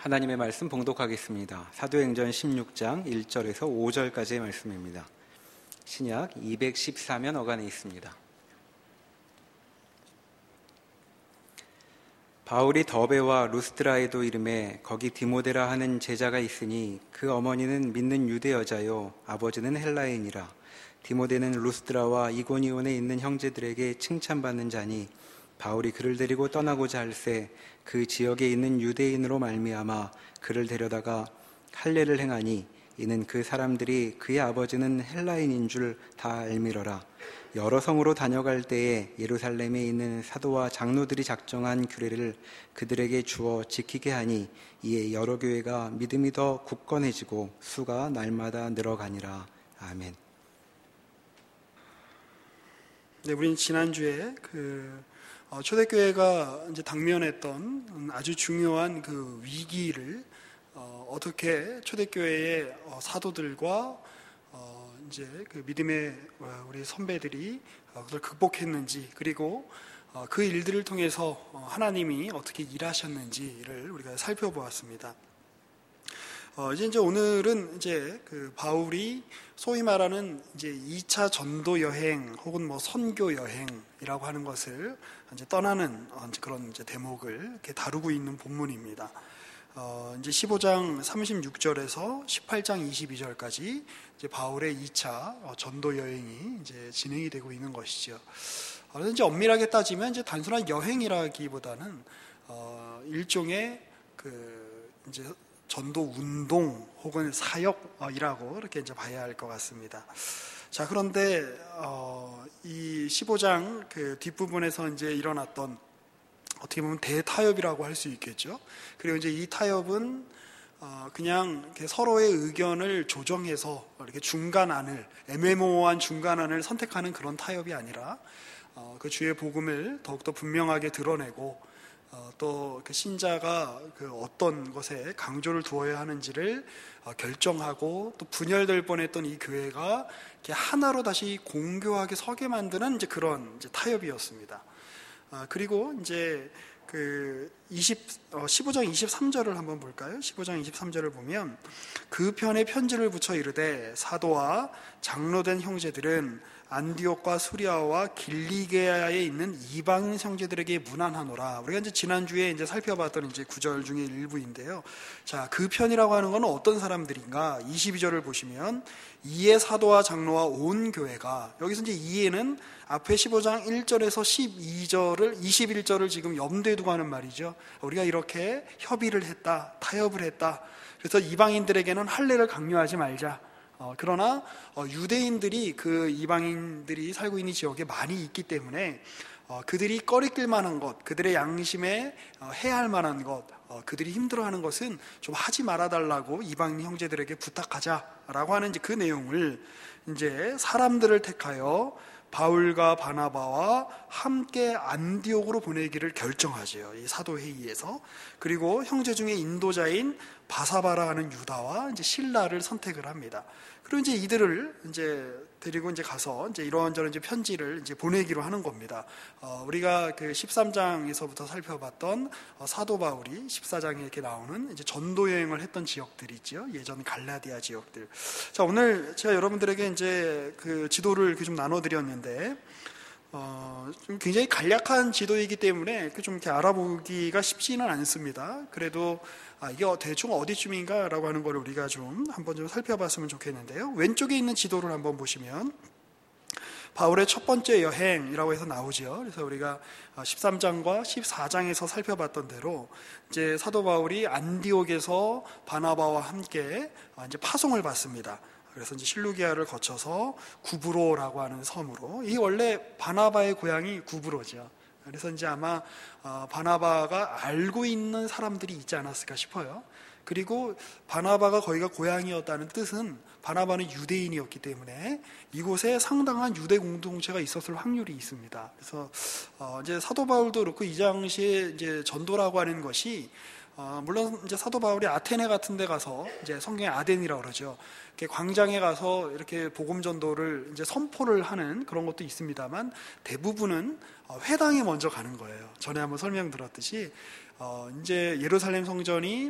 하나님의 말씀 봉독하겠습니다. 사도행전 16장 1절에서 5절까지의 말씀입니다. 신약 214면 어간에 있습니다. 바울이 더베와 루스드라에도 이름에 거기 디모데라 하는 제자가 있으니 그 어머니는 믿는 유대 여자요 아버지는 헬라인이라. 디모데는 루스드라와 이고니온에 있는 형제들에게 칭찬받는 자니 바울이 그를 데리고 떠나고자 할새 그 지역에 있는 유대인으로 말미암아 그를 데려다가 할례를 행하니 이는 그 사람들이 그의 아버지는 헬라인인 줄 다 알미러라. 여러 성으로 다녀갈 때에 예루살렘에 있는 사도와 장로들이 작정한 규례를 그들에게 주어 지키게 하니 이에 여러 교회가 믿음이 더 굳건해지고 수가 날마다 늘어가니라. 아멘. 네, 우리는 지난주에 초대교회가 이제 당면했던 아주 중요한 그 위기를 어떻게 초대교회의 사도들과 이제 그 믿음의 우리 선배들이 그걸 극복했는지, 그리고 그 일들을 통해서 하나님이 어떻게 일하셨는지를 우리가 살펴보았습니다. 이제 오늘은 이제 그 바울이 소위 말하는 이제 2차 전도 여행 혹은 뭐 선교 여행이라고 하는 것을 이제 떠나는 그런 이제 대목을 이렇게 다루고 있는 본문입니다. 이제 15장 36절에서 18장 22절까지 이제 바울의 2차 전도 여행이 이제 진행이 되고 있는 것이죠. 그래서 이제 엄밀하게 따지면 이제 단순한 여행이라기보다는 일종의 그 이제 전도 운동 혹은 사역이라고 이렇게 이제 봐야 할 것 같습니다. 자, 그런데 이 15장 그 뒷부분에서 이제 일어났던 어떻게 보면 대타협이라고 할 수 있겠죠. 그리고 이제 이 타협은 그냥 이렇게 서로의 의견을 조정해서 이렇게 중간안을, 애매모호한 중간안을 선택하는 그런 타협이 아니라 그 주의 복음을 더욱더 분명하게 드러내고 또 그 신자가 그 어떤 것에 강조를 두어야 하는지를 결정하고 또 분열될 뻔했던 이 교회가 이렇게 하나로 다시 공교하게 서게 만드는 이제 그런 이제 타협이었습니다. 그리고 이제 그 15장 23절을 한번 볼까요? 15장 23절을 보면 그 편에 편지를 붙여 이르되 사도와 장로된 형제들은 안디옥과 수리아와 길리게아에 있는 이방 형제들에게 문안하노라. 우리가 이제 지난주에 이제 살펴봤던 이제 구절 중에 일부인데요. 자, 그 편이라고 하는 것은 어떤 사람들인가? 22절을 보시면 이에 사도와 장로와 온 교회가, 여기서 이제 이에는 앞에 15장 1절에서 21절을 지금 염두에 두고 하는 말이죠. 우리가 이렇게 협의를 했다, 타협을 했다. 그래서 이방인들에게는 할례를 강요하지 말자. 그러나 유대인들이 그 이방인들이 살고 있는 지역에 많이 있기 때문에 그들이 꺼리낄 만한 것, 그들의 양심에 해야 할 만한 것, 그들이 힘들어하는 것은 좀 하지 말아달라고 이방인 형제들에게 부탁하자라고 하는 이제 그 내용을 이제 사람들을 택하여 바울과 바나바와 함께 안디옥으로 보내기를 결정하죠. 이 사도회의에서. 그리고 형제 중에 인도자인 바사바라 하는 유다와 이제 실라를 선택을 합니다. 그리고 이제 이들을 이제 데리고 이제 가서 이제 이런저런 이제 편지를 이제 보내기로 하는 겁니다. 우리가 그 13장에서부터 살펴봤던 사도 바울이 14장에 이렇게 나오는 이제 전도 여행을 했던 지역들이 있죠. 예전 갈라디아 지역들. 자, 오늘 제가 여러분들에게 이제 그 지도를 이렇게 좀 나눠드렸는데, 좀 굉장히 간략한 지도이기 때문에 좀 이렇게 알아보기가 쉽지는 않습니다. 그래도 이게 대충 어디쯤인가 라고 하는 걸 우리가 좀 한번 좀 살펴봤으면 좋겠는데요. 왼쪽에 있는 지도를 한번 보시면 바울의 첫 번째 여행이라고 해서 나오죠. 그래서 우리가 13장과 14장에서 살펴봤던 대로 이제 사도 바울이 안디옥에서 바나바와 함께 이제 파송을 받습니다. 그래서 이제 실루기아를 거쳐서 구브로라고 하는 섬으로, 이 원래 바나바의 고향이 구브로죠. 그래서 이제 아마 바나바가 알고 있는 사람들이 있지 않았을까 싶어요. 그리고 바나바가 거기가 고향이었다는 뜻은 바나바는 유대인이었기 때문에 이곳에 상당한 유대 공동체가 있었을 확률이 있습니다. 그래서 이제 사도 바울도 그렇고 이 당시에 이제 전도라고 하는 것이 물론 이제 사도 바울이 아테네 같은 데 가서 이제 성경에 아덴이라고 그러죠. 이렇게 광장에 가서 이렇게 복음 전도를 이제 선포를 하는 그런 것도 있습니다만 대부분은 회당에 먼저 가는 거예요. 전에 한번 설명드렸듯이 이제 예루살렘 성전이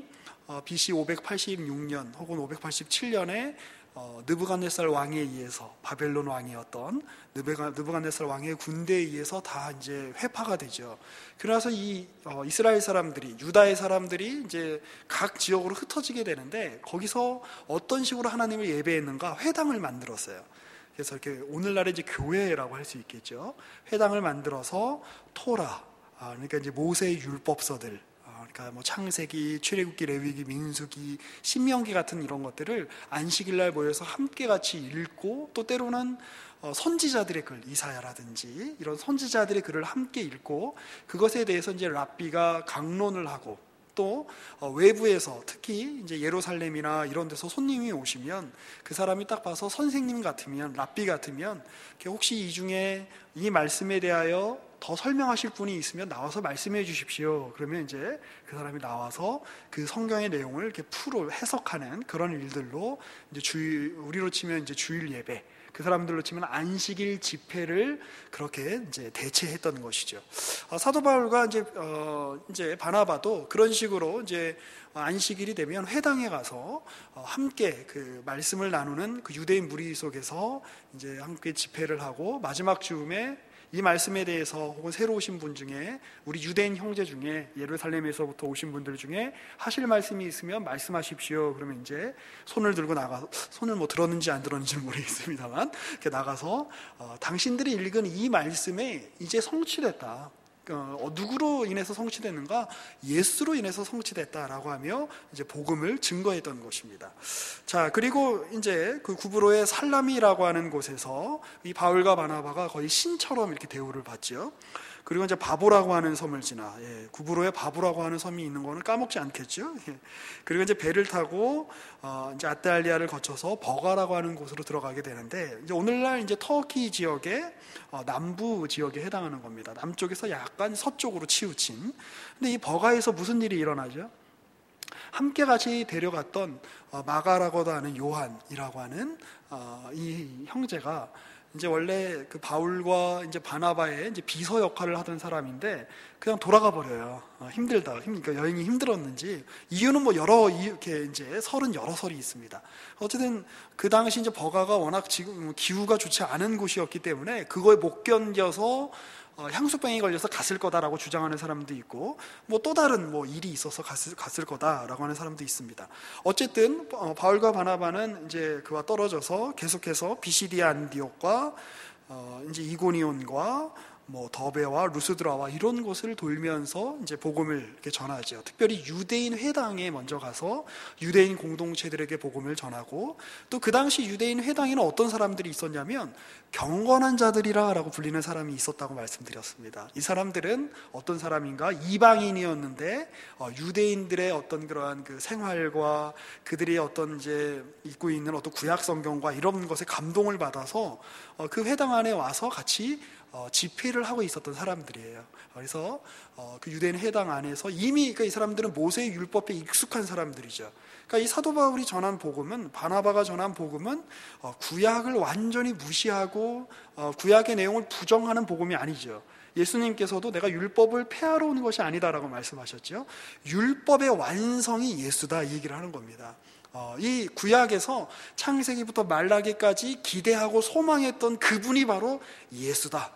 BC 586년 혹은 587년에 느부갓네살 왕에 의해서, 바벨론 왕이었던 느부갓네살 왕의 군대에 의해서 다 이제 회파가 되죠. 그래서 이 이스라엘 사람들이, 유다의 사람들이 이제 각 지역으로 흩어지게 되는데, 거기서 어떤 식으로 하나님을 예배했는가? 회당을 만들었어요. 그래서 이렇게 오늘날의 이제 교회라고 할 수 있겠죠. 회당을 만들어서 토라, 그러니까 이제 모세의 율법서들, 그러니까 뭐 창세기, 출애굽기, 레위기, 민수기, 신명기 같은 이런 것들을 안식일날 모여서 함께 같이 읽고, 또 때로는 선지자들의 글, 이사야라든지 이런 선지자들의 글을 함께 읽고, 그것에 대해서 이제 랍비가 강론을 하고, 또 외부에서, 특히 이제 예루살렘이나 이런 데서 손님이 오시면 그 사람이 딱 봐서 선생님 같으면, 랍비 같으면, 혹시 이 중에 이 말씀에 대하여 더 설명하실 분이 있으면 나와서 말씀해 주십시오. 그러면 이제 그 사람이 나와서 그 성경의 내용을 이렇게 풀어 해석하는 그런 일들로, 이제 우리로 치면 이제 주일 예배, 그 사람들로 치면 안식일 집회를 그렇게 이제 대체했던 것이죠. 사도 바울과 이제 바나바도 그런 식으로 이제 안식일이 되면 회당에 가서 함께 그 말씀을 나누는 그 유대인 무리 속에서 이제 함께 집회를 하고, 마지막 즈음에 이 말씀에 대해서 혹은 새로 오신 분 중에, 우리 유대인 형제 중에, 예루살렘에서부터 오신 분들 중에 하실 말씀이 있으면 말씀하십시오. 그러면 이제 손을 들고 나가서, 손을 뭐 들었는지 안 들었는지는 모르겠습니다만, 이렇게 나가서 당신들이 읽은 이 말씀에 이제 성취됐다, 누구로 인해서 성취됐는가? 예수로 인해서 성취됐다라고 하며 이제 복음을 증거했던 것입니다. 자, 그리고 이제 그 구브로의 살라미라고 하는 곳에서 이 바울과 바나바가 거의 신처럼 이렇게 대우를 받죠. 그리고 이제 바보라고 하는 섬을 지나, 구브로에 바보라고 하는 섬이 있는 거는 까먹지 않겠죠. 그리고 이제 배를 타고 이제 아탈리아를 거쳐서 버가라고 하는 곳으로 들어가게 되는데, 이제 오늘날 이제 터키 지역의 남부 지역에 해당하는 겁니다. 남쪽에서 약간 서쪽으로 치우친. 근데 이 버가에서 무슨 일이 일어나죠? 함께 같이 데려갔던 마가라고도 하는 요한이라고 하는 이 형제가 이제 원래 그 바울과 이제 바나바의 이제 비서 역할을 하던 사람인데 그냥 돌아가 버려요. 힘들다. 그러니까 여행이 힘들었는지, 이유는 뭐 이렇게 이제 여러 설이 있습니다. 어쨌든 그 당시 이제 버가가 워낙 지금 기후가 좋지 않은 곳이었기 때문에 그거에 못 견뎌서 향수병이 걸려서 갔을 거다라고 주장하는 사람도 있고, 뭐 또 다른 뭐 일이 있어서 갔을 거다라고 하는 사람도 있습니다. 어쨌든 바울과 바나바는 이제 그와 떨어져서 계속해서 비시디아 안디옥과 이제 이고니온과 뭐 더베와 루스드라와 이런 곳을 돌면서 이제 복음을 이렇게 전하죠. 특별히 유대인 회당에 먼저 가서 유대인 공동체들에게 복음을 전하고, 또 그 당시 유대인 회당에는 어떤 사람들이 있었냐면 경건한 자들이라고 불리는 사람이 있었다고 말씀드렸습니다. 이 사람들은 어떤 사람인가? 이방인이었는데 유대인들의 어떤 그러한 그 생활과 그들이 어떤 이제 읽고 있는 어떤 구약 성경과 이런 것에 감동을 받아서 그 회당 안에 와서 같이 집회를 하고 있었던 사람들이에요. 그래서 그 유대인 회당 안에서 이미, 그러니까 이 사람들은 모세의 율법에 익숙한 사람들이죠. 그러니까 이 사도 바울이 전한 복음은, 바나바가 전한 복음은 구약을 완전히 무시하고 구약의 내용을 부정하는 복음이 아니죠. 예수님께서도 내가 율법을 폐하러 온 것이 아니다라고 말씀하셨죠. 율법의 완성이 예수다, 이 얘기를 하는 겁니다. 이 구약에서 창세기부터 말라기까지 기대하고 소망했던 그분이 바로 예수다.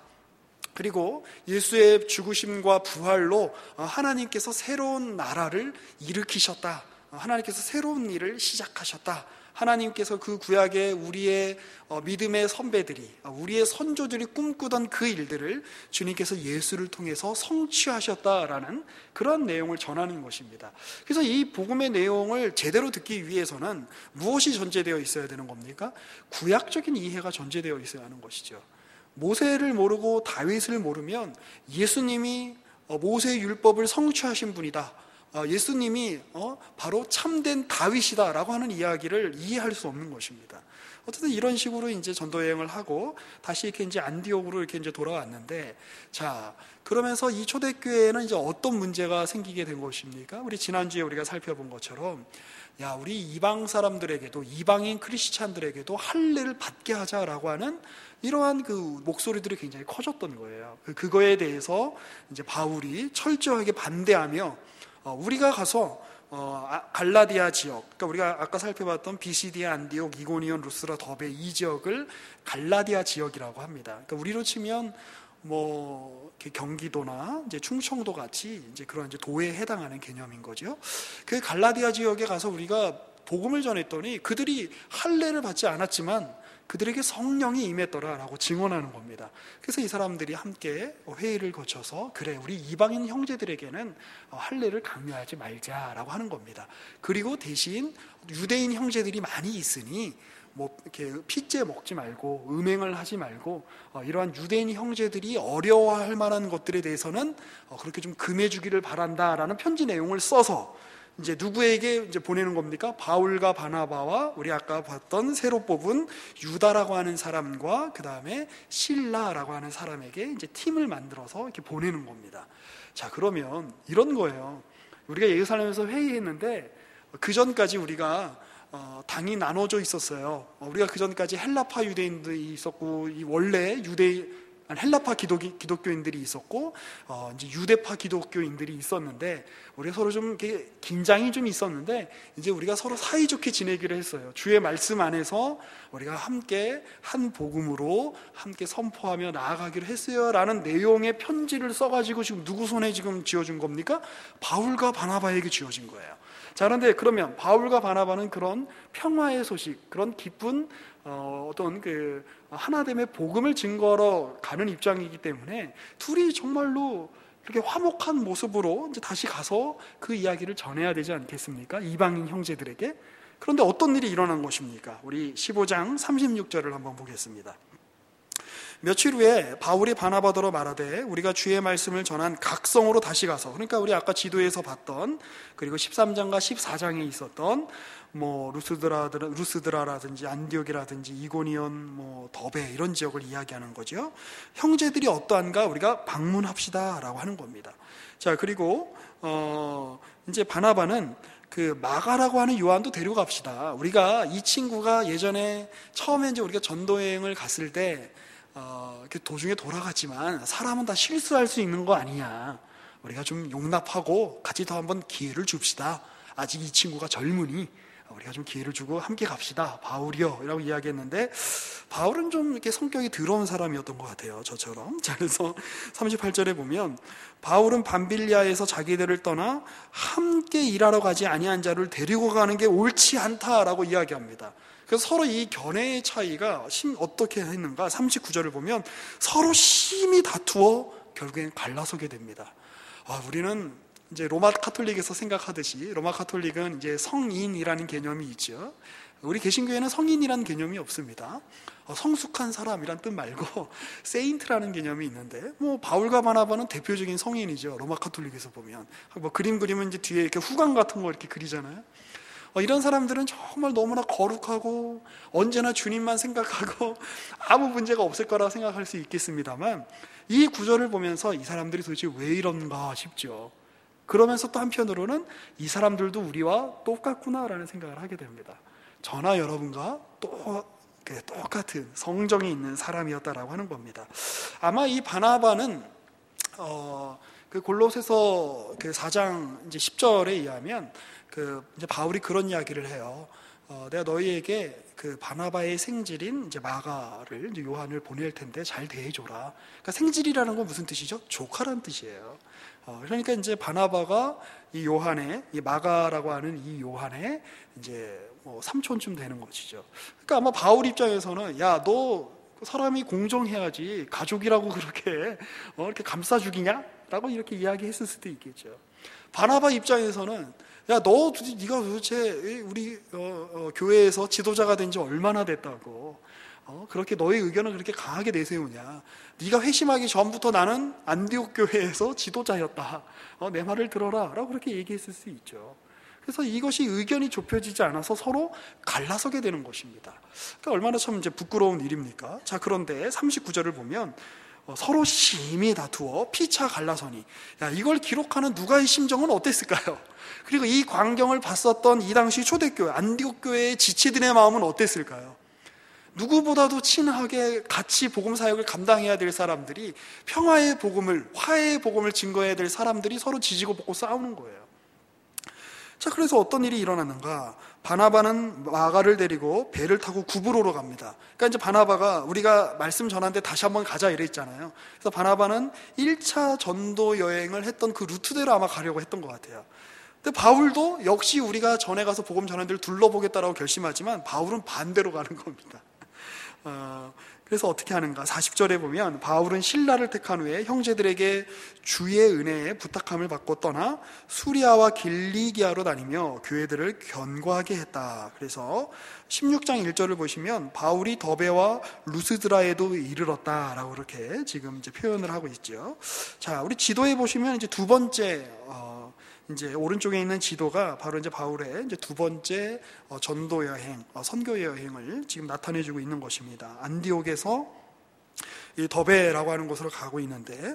그리고 예수의 죽으심과 부활로 하나님께서 새로운 나라를 일으키셨다. 하나님께서 새로운 일을 시작하셨다. 하나님께서 그 구약에 우리의 믿음의 선배들이, 우리의 선조들이 꿈꾸던 그 일들을 주님께서 예수를 통해서 성취하셨다라는 그런 내용을 전하는 것입니다. 그래서 이 복음의 내용을 제대로 듣기 위해서는 무엇이 전제되어 있어야 되는 겁니까? 구약적인 이해가 전제되어 있어야 하는 것이죠. 모세를 모르고 다윗을 모르면 예수님이 모세의 율법을 성취하신 분이다, 예수님이 바로 참된 다윗이다라고 하는 이야기를 이해할 수 없는 것입니다. 어쨌든 이런 식으로 이제 전도 여행을 하고 다시 이렇게 이제 안디옥으로 이렇게 이제 돌아왔는데, 자, 그러면서 이 초대교회에는 이제 어떤 문제가 생기게 된 것입니까? 우리 지난주에 우리가 살펴본 것처럼, 야, 우리 이방 사람들에게도, 이방인 크리스찬들에게도 할례를 받게 하자라고 하는 이러한 그 목소리들이 굉장히 커졌던 거예요. 그거에 대해서 이제 바울이 철저하게 반대하며, 우리가 가서 갈라디아 지역, 그러니까 우리가 아까 살펴봤던 비시디아, 안디옥, 이고니온, 루스라, 더베 이 지역을 갈라디아 지역이라고 합니다. 그러니까 우리로 치면 경기도나 이제 충청도 같이 이제 그런 이제 도에 해당하는 개념인 거죠. 그 갈라디아 지역에 가서 우리가 복음을 전했더니 그들이 할례를 받지 않았지만 그들에게 성령이 임했더라라고 증언하는 겁니다. 그래서 이 사람들이 함께 회의를 거쳐서 그래, 우리 이방인 형제들에게는 할례를 강요하지 말자라고 하는 겁니다. 그리고 대신 유대인 형제들이 많이 있으니 이렇게 피째 먹지 말고 음행을 하지 말고 이러한 유대인 형제들이 어려워할 만한 것들에 대해서는 그렇게 좀 금해주기를 바란다라는 편지 내용을 써서 이제 누구에게 이제 보내는 겁니까? 바울과 바나바와 우리 아까 봤던 새로 뽑은 유다라고 하는 사람과 그 다음에 실라라고 하는 사람에게 이제 팀을 만들어서 이렇게 보내는 겁니다. 자, 그러면 이런 거예요. 우리가 예루살렘에서 회의했는데 그 전까지 우리가 당이 나눠져 있었어요. 우리가 그 전까지 헬라파 유대인들이 있었고 이 원래 헬라파 기독교인들이 있었고 이제 유대파 기독교인들이 있었는데 우리가 서로 좀 이렇게 긴장이 좀 있었는데 이제 우리가 서로 사이좋게 지내기로 했어요. 주의 말씀 안에서 우리가 함께 한 복음으로 함께 선포하며 나아가기로 했어요라는 내용의 편지를 써가지고 지금 누구 손에 지금 쥐어준 겁니까? 바울과 바나바에게 쥐어진 거예요. 자, 그런데 그러면 바울과 바나바는 그런 평화의 소식, 그런 기쁜 어떤 그 하나됨의 복음을 증거하러 가는 입장이기 때문에 둘이 정말로 이렇게 화목한 모습으로 이제 다시 가서 그 이야기를 전해야 되지 않겠습니까? 이방인 형제들에게. 그런데 어떤 일이 일어난 것입니까? 우리 15장 36절을 한번 보겠습니다. 며칠 후에 바울이 바나바더러 말하되 우리가 주의 말씀을 전한 각성으로 다시 가서, 그러니까 우리 아까 지도에서 봤던 그리고 13장과 14장에 있었던 루스드라라든지 안디옥이라든지 이고니온, 더베 이런 지역을 이야기하는 거죠. 형제들이 어떠한가 우리가 방문합시다라고 하는 겁니다. 자, 그리고 이제 바나바는 그 마가라고 하는 요한도 데려갑시다. 우리가 이 친구가 예전에 처음에 이제 우리가 전도여행을 갔을 때 도중에 돌아갔지만 사람은 다 실수할 수 있는 거 아니냐, 우리가 좀 용납하고 같이 더 한번 기회를 줍시다. 아직 이 친구가 젊으니 우리가 좀 기회를 주고 함께 갑시다, 바울이요 라고 이야기했는데 바울은 좀 이렇게 성격이 더러운 사람이었던 것 같아요, 저처럼. 자, 그래서 38절에 보면 바울은 밤빌리아에서 자기들을 떠나 함께 일하러 가지 아니한 자를 데리고 가는 게 옳지 않다라고 이야기합니다. 그래서 서로 이 견해의 차이가 어떻게 했는가? 39절을 보면 서로 심히 다투어 결국엔 갈라서게 됩니다. 우리는 이제 로마 카톨릭에서 생각하듯이 로마 카톨릭은 이제 성인이라는 개념이 있죠. 우리 개신교회는 성인이라는 개념이 없습니다. 성숙한 사람이란 뜻 말고 세인트라는 개념이 있는데 바울과 바나바는 대표적인 성인이죠. 로마 카톨릭에서 보면 그림 그리면 이제 뒤에 이렇게 후광 같은 거 이렇게 그리잖아요. 이런 사람들은 정말 너무나 거룩하고 언제나 주님만 생각하고 아무 문제가 없을 거라고 생각할 수 있겠습니다만 이 구절을 보면서 이 사람들이 도대체 왜 이런가 싶죠. 그러면서 또 한편으로는 이 사람들도 우리와 똑같구나라는 생각을 하게 됩니다. 저나 여러분과 똑같은 성정이 있는 사람이었다라고 하는 겁니다. 아마 이 바나바는 그 골로새서 그 4장 이제 10절에 의하면 이제 바울이 그런 이야기를 해요. 내가 너희에게 그 바나바의 생질인 이제 마가를 이제 요한을 보낼 텐데 잘 대해줘라. 그러니까 생질이라는 건 무슨 뜻이죠? 조카란 뜻이에요. 그러니까 이제 바나바가 이 요한의, 이 마가라고 하는 이 요한의 이제 삼촌쯤 되는 것이죠. 그러니까 아마 바울 입장에서는 야, 너 사람이 공정해야지 가족이라고 그렇게 이렇게 감싸 죽이냐? 라고 이렇게 이야기했을 수도 있겠죠. 바나바 입장에서는 야, 네가 도대체 우리 교회에서 지도자가 된 지 얼마나 됐다고 그렇게 너의 의견을 그렇게 강하게 내세우냐? 네가 회심하기 전부터 나는 안디옥 교회에서 지도자였다. 내 말을 들어라 라고 그렇게 얘기했을 수 있죠. 그래서 이것이 의견이 좁혀지지 않아서 서로 갈라서게 되는 것입니다. 그러니까 얼마나 참 이제 부끄러운 일입니까? 자, 그런데 39절을 보면 서로 심히 다투어 피차 갈라서니, 야, 이걸 기록하는 누가의 심정은 어땠을까요? 그리고 이 광경을 봤었던 이 당시 초대교회 안디옥 교회의 지체들의 마음은 어땠을까요? 누구보다도 친하게 같이 복음 사역을 감당해야 될 사람들이, 평화의 복음을, 화해의 복음을 증거해야 될 사람들이 서로 지지고 볶고 싸우는 거예요. 자, 그래서 어떤 일이 일어났는가? 바나바는 마가를 데리고 배를 타고 구브로로 갑니다. 그러니까 이제 바나바가 우리가 말씀 전한데 다시 한번 가자 이랬잖아요. 그래서 바나바는 1차 전도 여행을 했던 그 루트대로 아마 가려고 했던 것 같아요. 근데 바울도 역시 우리가 전에 가서 복음 전한 데를 둘러보겠다라고 결심하지만 바울은 반대로 가는 겁니다. 그래서 어떻게 하는가? 40절에 보면 바울은 신라를 택한 후에 형제들에게 주의 은혜에 부탁함을 받고 떠나 수리아와 길리기아로 다니며 교회들을 견고하게 했다. 그래서 16장 1절을 보시면 바울이 더베와 루스드라에도 이르렀다라고 그렇게 지금 이제 표현을 하고 있죠. 자, 우리 지도에 보시면 이제 두 번째 이제 오른쪽에 있는 지도가 바로 이제 바울의 이제 두 번째 전도 여행, 선교 여행을 지금 나타내주고 있는 것입니다. 안디옥에서 이 더베라고 하는 곳으로 가고 있는데,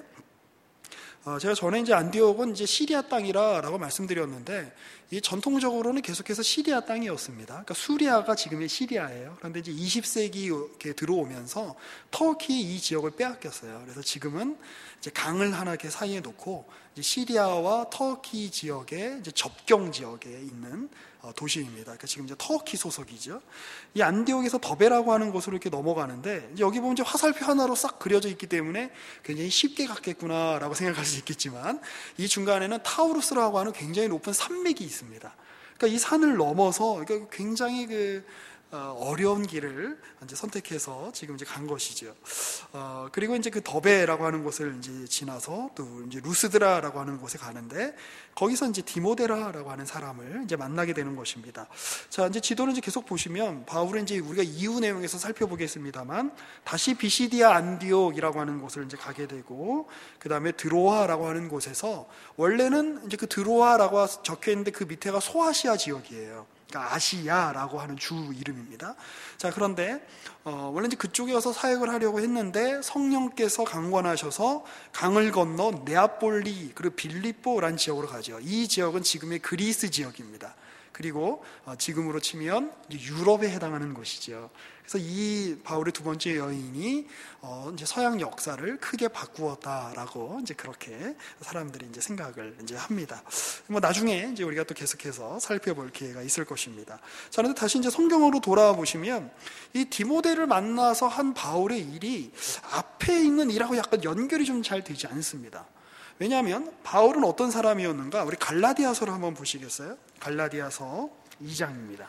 제가 전에 이제 안디옥은 이제 시리아 땅이라고 말씀드렸는데, 이 전통적으로는 계속해서 시리아 땅이었습니다. 그러니까 수리아가 지금의 시리아예요. 그런데 이제 20세기에 들어오면서 터키 이 지역을 빼앗겼어요. 그래서 지금은 이제 강을 하나 이렇게 사이에 놓고 이제 시리아와 터키 지역의 이제 접경 지역에 있는 도시입니다. 그러니까 지금 이제 터키 소속이죠. 이 안디옥에서 더베라고 하는 곳으로 이렇게 넘어가는데, 이제 여기 보면 이제 화살표 하나로 싹 그려져 있기 때문에 굉장히 쉽게 갔겠구나라고 생각할 수 있겠지만, 이 중간에는 타우루스라고 하는 굉장히 높은 산맥이 있습니다. 그러니까 이 산을 넘어서 그러니까 굉장히 어려운 길을 이제 선택해서 지금 이제 간 것이죠. 그리고 이제 그 더베라고 하는 곳을 이제 지나서 또 이제 루스드라라고 하는 곳에 가는데, 거기서 이제 디모데라라고 하는 사람을 이제 만나게 되는 것입니다. 자, 이제 지도를 이제 계속 보시면 바울은 이제 우리가 이후 내용에서 살펴보겠습니다만, 다시 비시디아 안디옥이라고 하는 곳을 이제 가게 되고, 그 다음에 드로아라고 하는 곳에서, 원래는 이제 그 드로아라고 적혀 있는데 그 밑에가 소아시아 지역이에요. 그러니까 아시아라고 하는 주 이름입니다. 자, 그런데 원래 이제 그쪽에 가서 사역을 하려고 했는데 성령께서 강권하셔서 강을 건너 네아폴리 그리고 빌립보라는 지역으로 가죠. 이 지역은 지금의 그리스 지역입니다. 그리고 지금으로 치면 유럽에 해당하는 곳이죠. 그래서 이 바울의 두 번째 여인이 이제 서양 역사를 크게 바꾸었다라고 이제 그렇게 사람들이 이제 생각을 이제 합니다. 뭐 나중에 이제 우리가 또 계속해서 살펴볼 기회가 있을 것입니다. 자, 그런데 다시 이제 성경으로 돌아와 보시면 이 디모데를 만나서 한 바울의 일이 앞에 있는 일하고 약간 연결이 좀 잘 되지 않습니다. 왜냐하면 바울은 어떤 사람이었는가? 우리 갈라디아서를 한번 보시겠어요? 갈라디아서 2장입니다.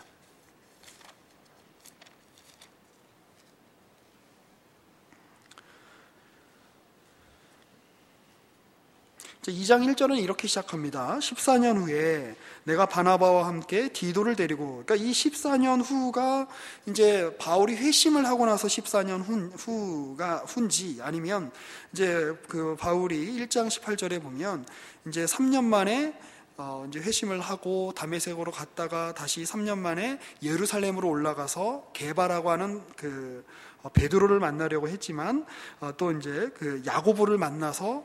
2장 1절은 이렇게 시작합니다. 14년 후에 내가 바나바와 함께 디도를 데리고, 그러니까 이 14년 후가 이제 바울이 회심을 하고 나서 14년 후인지, 아니면 이제 그 바울이 1장 18절에 보면 이제 3년 만에 이제 회심을 하고 다메섹으로 갔다가 다시 3년 만에 예루살렘으로 올라가서 게바라고 하는 그 베드로를 만나려고 했지만, 또 이제 그 야고보를 만나서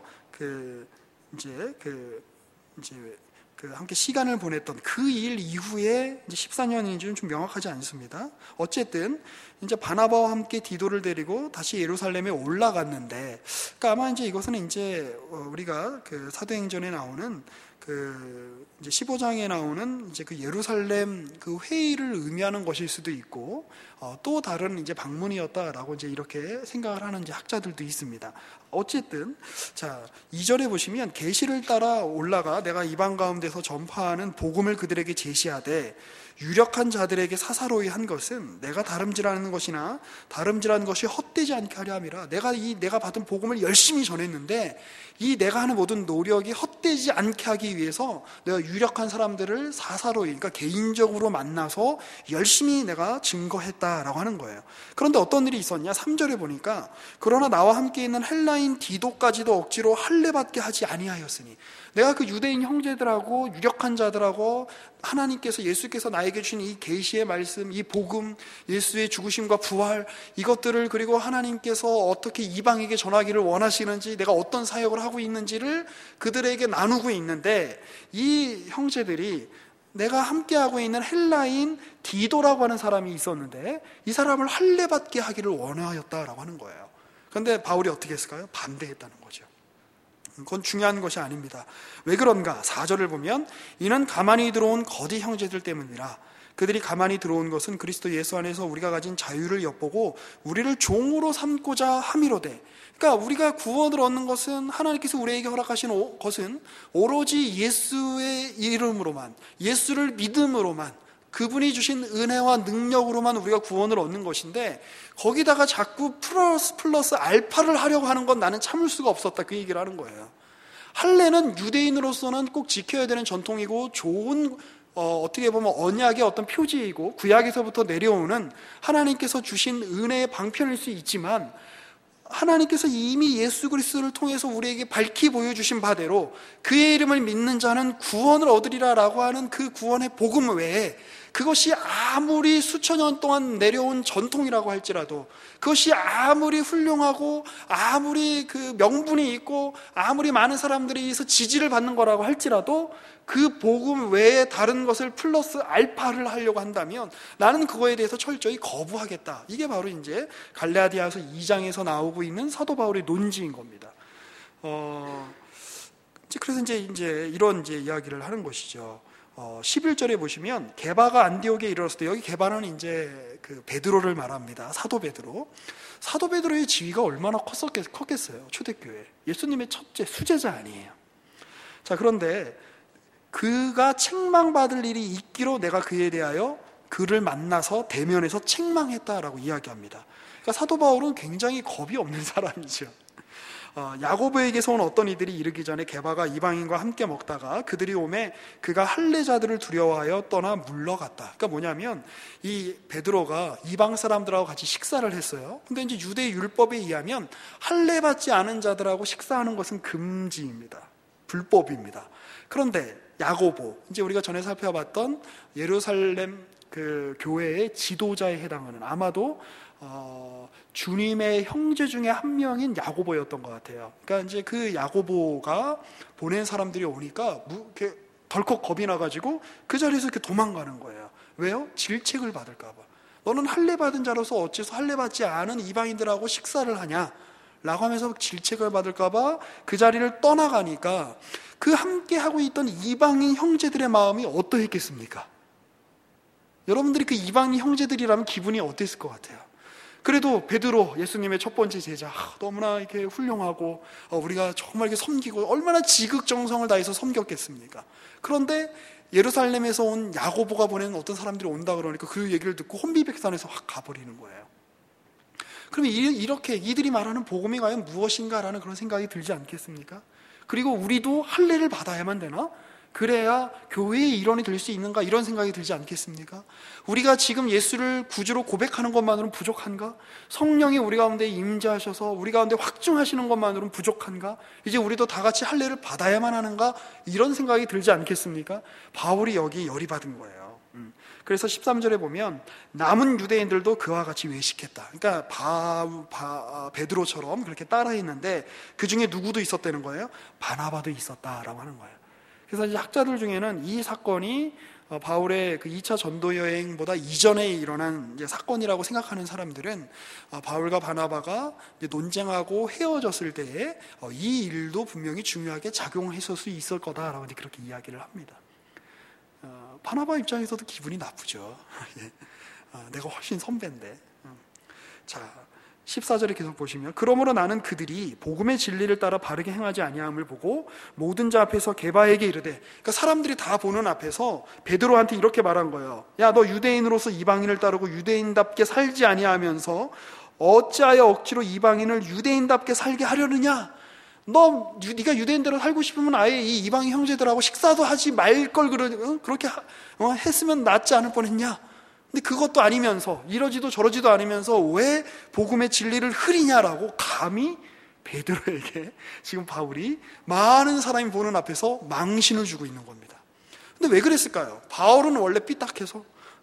함께 시간을 보냈던 그 일 이후에 이제 14년인지는 좀 명확하지 않습니다. 어쨌든 이제 바나바와 함께 디도를 데리고 다시 예루살렘에 올라갔는데, 그러니까 아마 이제 이것은 이제 우리가 그 사도행전에 나오는 그 이제 15장에 나오는 이제 그 예루살렘 그 회의를 의미하는 것일 수도 있고, 또 다른 이제 방문이었다라고 이제 이렇게 생각을 하는 이제 학자들도 있습니다. 어쨌든 자, 2절에 보시면 계시를 따라 올라가 내가 이방 가운데서 전파하는 복음을 그들에게 제시하되 유력한 자들에게 사사로이 한 것은 내가 다름질하는 것이나 다름질하는 것이 헛되지 않게 하려 함이라. 내가 받은 복음을 열심히 전했는데 이 내가 하는 모든 노력이 헛되지 않게 하기 위해서 내가 유력한 사람들을 사사로이, 그러니까 개인적으로 만나서 열심히 내가 증거했다라고 하는 거예요. 그런데 어떤 일이 있었냐? 3절에 보니까 그러나 나와 함께 있는 헬라인 디도까지도 억지로 할례받게 하지 아니하였으니, 내가 그 유대인 형제들하고 유력한 자들하고 하나님께서 예수께서 나에게 주신 이 계시의 말씀, 이 복음, 예수의 죽으심과 부활, 이것들을, 그리고 하나님께서 어떻게 이방에게 전하기를 원하시는지, 내가 어떤 사역을 하고 있는지를 그들에게 나누고 있는데, 이 형제들이 내가 함께하고 있는 헬라인 디도라고 하는 사람이 있었는데 이 사람을 할례받게 하기를 원하였다라고 하는 거예요. 그런데 바울이 어떻게 했을까요? 반대했다는 거죠. 그건 중요한 것이 아닙니다. 왜 그런가? 4절을 보면 이는 가만히 들어온 거짓 형제들 때문이라. 그들이 가만히 들어온 것은 그리스도 예수 안에서 우리가 가진 자유를 엿보고 우리를 종으로 삼고자 함이로되. 그러니까 우리가 구원을 얻는 것은, 하나님께서 우리에게 허락하신 것은 오로지 예수의 이름으로만, 예수를 믿음으로만, 그분이 주신 은혜와 능력으로만 우리가 구원을 얻는 것인데, 거기다가 자꾸 플러스 알파를 하려고 하는 건 나는 참을 수가 없었다, 그 얘기를 하는 거예요. 할례는 유대인으로서는 꼭 지켜야 되는 전통이고 좋은 어떻게 보면 언약의 어떤 표지이고 구약에서부터 내려오는 하나님께서 주신 은혜의 방편일 수 있지만, 하나님께서 이미 예수 그리스도를 통해서 우리에게 밝히 보여주신 바대로 그의 이름을 믿는 자는 구원을 얻으리라 라고 하는 그 구원의 복음 외에, 그것이 아무리 수천 년 동안 내려온 전통이라고 할지라도, 그것이 아무리 훌륭하고 아무리 그 명분이 있고 아무리 많은 사람들에 의해서 지지를 받는 거라고 할지라도, 그 복음 외에 다른 것을 플러스 알파를 하려고 한다면 나는 그거에 대해서 철저히 거부하겠다. 이게 바로 이제 갈라디아서 2장에서 나오고 있는 사도 바울의 논지인 겁니다. 그래서 이제 이런 이야기를 하는 것이죠. 11절에 보시면 게바가 안디옥에 이르렀을 때, 여기 게바는 이제 그 베드로를 말합니다. 사도 베드로. 사도 베드로의 지위가 얼마나 컸겠어요. 초대교회 예수님의 첫째 수제자 아니에요. 자, 그런데 그가 책망받을 일이 있기로 내가 그에 대하여 그를 만나서 대면에서 책망했다라고 이야기합니다. 그러니까 사도 바울은 굉장히 겁이 없는 사람이죠. 야고보에게서 온 어떤 이들이 이르기 전에 게바가 이방인과 함께 먹다가 그들이 오매 그가 할례자들을 두려워하여 떠나 물러갔다. 그러니까 뭐냐면 이 베드로가 이방 사람들하고 같이 식사를 했어요. 근데 이제 유대 율법에 의하면 할례 받지 않은 자들하고 식사하는 것은 금지입니다. 불법입니다. 그런데 야고보, 이제 우리가 전에 살펴봤던 예루살렘 그 교회의 지도자에 해당하는, 아마도 주님의 형제 중에 한 명인 야고보였던 것 같아요. 그러니까 이제 그 야고보가 보낸 사람들이 오니까 이렇게 덜컥 겁이 나가지고 그 자리에서 이렇게 도망가는 거예요. 왜요? 질책을 받을까봐. 너는 할례 받은 자로서 어째서 할례 받지 않은 이방인들하고 식사를 하냐? 라고 하면서 질책을 받을까봐 그 자리를 떠나가니까 그 함께 하고 있던 이방인 형제들의 마음이 어떠했겠습니까? 여러분들이 그 이방인 형제들이라면 기분이 어땠을 것 같아요? 그래도 베드로, 예수님의 첫 번째 제자, 너무나 이렇게 훌륭하고 우리가 정말 이렇게 섬기고 얼마나 지극정성을 다해서 섬겼겠습니까? 그런데 예루살렘에서 온 야고보가 보낸 어떤 사람들이 온다 그러니까 그 얘기를 듣고 혼비백산해서 확 가버리는 거예요. 그러면 이렇게 이들이 말하는 복음이 과연 무엇인가라는 그런 생각이 들지 않겠습니까? 그리고 우리도 할례를 받아야만 되나? 그래야 교회의 일원이 될 수 있는가? 이런 생각이 들지 않겠습니까? 우리가 지금 예수를 구주로 고백하는 것만으로는 부족한가? 성령이 우리 가운데 임재하셔서 우리 가운데 확증하시는 것만으로는 부족한가? 이제 우리도 다 같이 할례를 받아야만 하는가? 이런 생각이 들지 않겠습니까? 바울이 여기 열이 받은 거예요. 그래서 13절에 보면 남은 유대인들도 그와 같이 외식했다. 그러니까 베드로처럼 그렇게 따라했는데 그 중에 누구도 있었다는 거예요? 바나바도 있었다라고 하는 거예요. 그래서 이제 학자들 중에는 이 사건이 바울의 그 2차 전도 여행보다 이전에 일어난 이제 사건이라고 생각하는 사람들은 바울과 바나바가 이제 논쟁하고 헤어졌을 때에 이 일도 분명히 중요하게 작용했을 수 있을 거다라고 이제 그렇게 이야기를 합니다. 바나바 입장에서도 기분이 나쁘죠. 내가 훨씬 선배인데. 자, 14절에 계속 보시면 그러므로 나는 그들이 복음의 진리를 따라 바르게 행하지 아니함을 보고 모든 자 앞에서 게바에게 이르되, 그러니까 사람들이 다 보는 앞에서 베드로한테 이렇게 말한 거예요. 야, 너 유대인으로서 이방인을 따르고 유대인답게 살지 아니하면서 어찌하여 억지로 이방인을 유대인답게 살게 하려느냐? 네가 유대인대로 살고 싶으면 아예 이 이방인 형제들하고 식사도 하지 말 걸 그렇게 했으면 낫지 않을 뻔했냐? 근데 그것도 아니면서 이러지도 저러지도 않으면서 왜 복음의 진리를 흐리냐라고 감히 베드로에게 지금 바울이 많은 사람이 보는 앞에서 망신을 주고 있는 겁니다. 근데 왜 그랬을까요? 바울은 원래 삐딱해서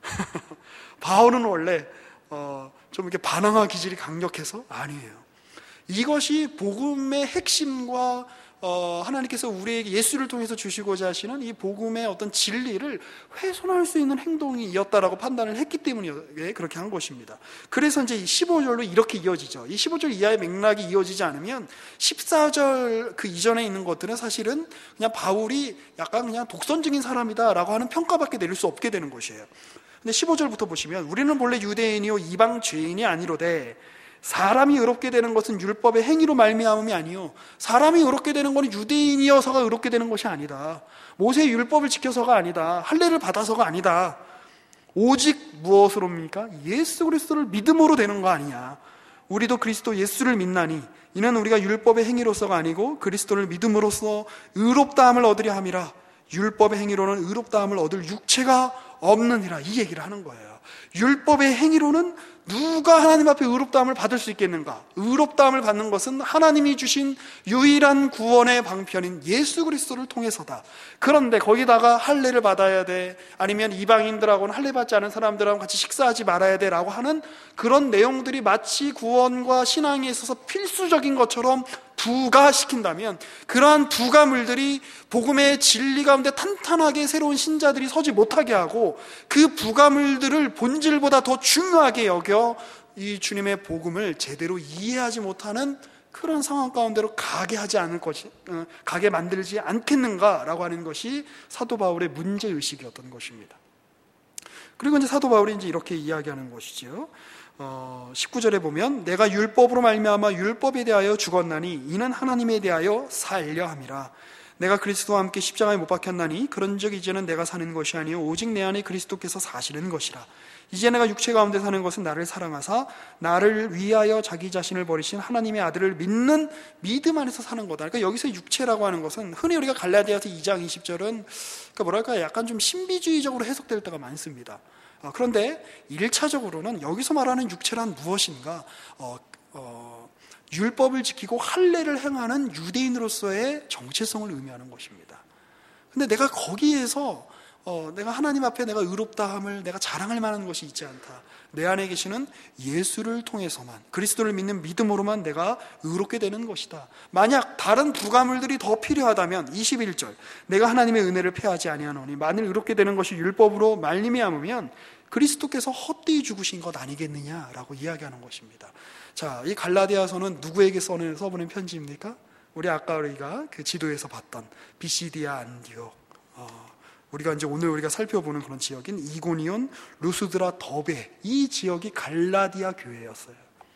바울은 원래 좀 이렇게 반항화 기질이 강력해서? 아니에요. 이것이 복음의 핵심과 하나님께서 우리에게 예수를 통해서 주시고자 하시는 이 복음의 어떤 진리를 훼손할 수 있는 행동이었다라고 판단을 했기 때문에 그렇게 한 것입니다. 그래서 이제 15절로 이렇게 이어지죠. 이 15절 이하의 맥락이 이어지지 않으면 14절 그 이전에 있는 것들은 사실은 그냥 바울이 약간 그냥 독선적인 사람이다라고 하는 평가밖에 내릴 수 없게 되는 것이에요. 근데 15절부터 보시면 우리는 본래 유대인이요 이방 죄인이 아니로되 사람이 의롭게 되는 것은 율법의 행위로 말미암음이 아니요 사람이 의롭게 되는 것은 유대인이어서가 의롭게 되는 것이 아니다. 모세의 율법을 지켜서가 아니다. 할례를 받아서가 아니다. 오직 무엇으로입니까? 예수 그리스도를 믿음으로 되는 거 아니냐. 우리도 그리스도 예수를 믿나니 이는 우리가 율법의 행위로서가 아니고 그리스도를 믿음으로써 의롭다함을 얻으려 함이라. 율법의 행위로는 의롭다함을 얻을 육체가 없느니라. 이 얘기를 하는 거예요. 율법의 행위로는 누가 하나님 앞에 의롭다함을 받을 수 있겠는가? 의롭다함을 받는 것은 하나님이 주신 유일한 구원의 방편인 예수 그리스도를 통해서다. 그런데 거기다가 할례를 받아야 돼, 아니면 이방인들하고는 할례 받지 않은 사람들하고 같이 식사하지 말아야 돼 라고 하는 그런 내용들이 마치 구원과 신앙에 있어서 필수적인 것처럼 부가시킨다면 그러한 부가물들이 복음의 진리 가운데 탄탄하게 새로운 신자들이 서지 못하게 하고 그 부가물들을 본질보다 더 중요하게 여겨 이 주님의 복음을 제대로 이해하지 못하는 그런 상황 가운데로 가게 만들지 않겠는가라고 하는 것이 사도 바울의 문제의식이었던 것입니다. 그리고 이제 사도 바울이 이제 이렇게 이야기하는 것이죠. 19절에 보면 내가 율법으로 말미암아 율법에 대하여 죽었나니 이는 하나님에 대하여 살려 함이라. 내가 그리스도와 함께 십자가에 못 박혔나니 그런즉 이제는 내가 사는 것이 아니요 오직 내 안에 그리스도께서 사시는 것이라. 이제 내가 육체 가운데 사는 것은 나를 사랑하사 나를 위하여 자기 자신을 버리신 하나님의 아들을 믿는 믿음 안에서 사는 거다. 그러니까 여기서 육체라고 하는 것은 흔히 우리가 갈라디아서 2장 20절은 그러니까 뭐랄까 약간 좀 신비주의적으로 해석될 때가 많습니다. 그런데 1차적으로는 여기서 말하는 육체란 무엇인가? 율법을 지키고 할례를 행하는 유대인으로서의 정체성을 의미하는 것입니다. 근데 내가 거기에서 내가 하나님 앞에 내가 의롭다함을 내가 자랑할 만한 것이 있지 않다. 내 안에 계시는 예수를 통해서만, 그리스도를 믿는 믿음으로만 내가 의롭게 되는 것이다. 만약 다른 부가물들이 더 필요하다면 21절 내가 하나님의 은혜를 패하지 아니하노니 만일 의롭게 되는 것이 율법으로 말미암으면 그리스도께서 헛되이 죽으신 것 아니겠느냐라고 이야기하는 것입니다. 자, 이 갈라디아서는 누구에게 써보낸 편지입니까? 우리 아까 우리가 그 지도에서 봤던 비시디아 안디옥, 우리가 이제 오늘 우리가 살펴보는 그런 지역인 이고니온, 루스드라, 더베, 이 지역이 갈라디아 교회였어요.